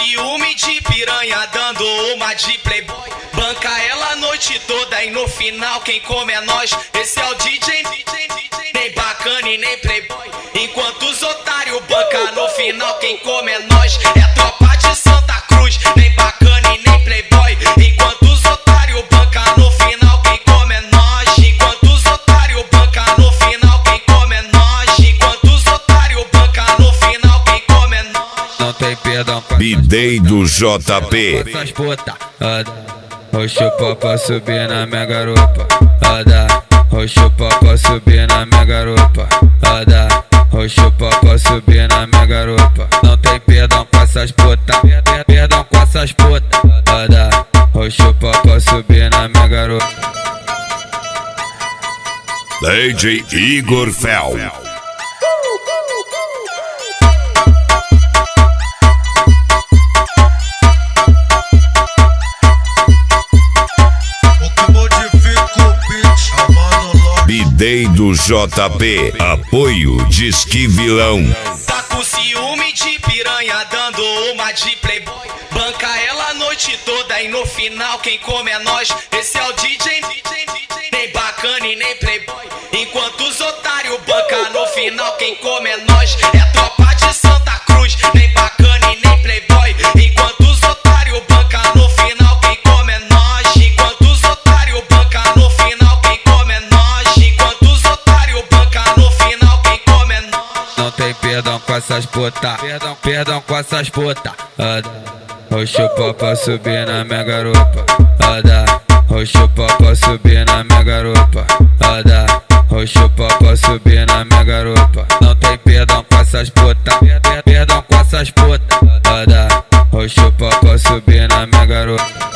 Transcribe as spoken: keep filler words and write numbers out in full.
ciúme de piranha, dando uma de playboy. Banca ela a noite toda e no final quem come é nós. Esse é o D J, nem bacana e nem playboy. Enquanto os otários banca no final quem come é nós. É tropa de Santa Cruz, nem bacana e nem playboy. Enquanto os otários banca no final quem come é nós. Enquanto os otários banca no final quem come é nós. Enquanto os otários banca no final quem come é nós. Não tem perdão pra B-Day do J P. essas puta. Roxo pra subir na minha garupa. Ada, roxo pra subir na minha garupa. Ada, roxo pra subir na minha garupa. Não tem perdão com essas puta. Perdão com essas puta. Ada, roxo pra subir na minha garupa. D J Igor Fel. B-Day do J P. Apoio Disque Vilão. Tá com ciúme de piranha, dando uma de playboy. Banca ela a noite toda e no final quem come é nós. Esse é o D J, nem bacana e nem playboy. Enquanto os otários banca no final quem come é nós. É tropa de Santa Cruz, nem bacana e nem playboy. Enquanto os otários banca no final quem come é nós. Enquanto os otários banca no final quem come é nós. Enquanto os otários banca no final quem come é nós. Não tem perdão com essas puta. Perdão, perdão com essas puta. Ada, roxo pra subir na minha garupa. Ada, roxo pra subir na minha garupa. Ada, roxo pra subir na minha garupa. Não tem perdão com essas puta. Perdão com essas puta. Ada, roxo pra subir na minha garupa.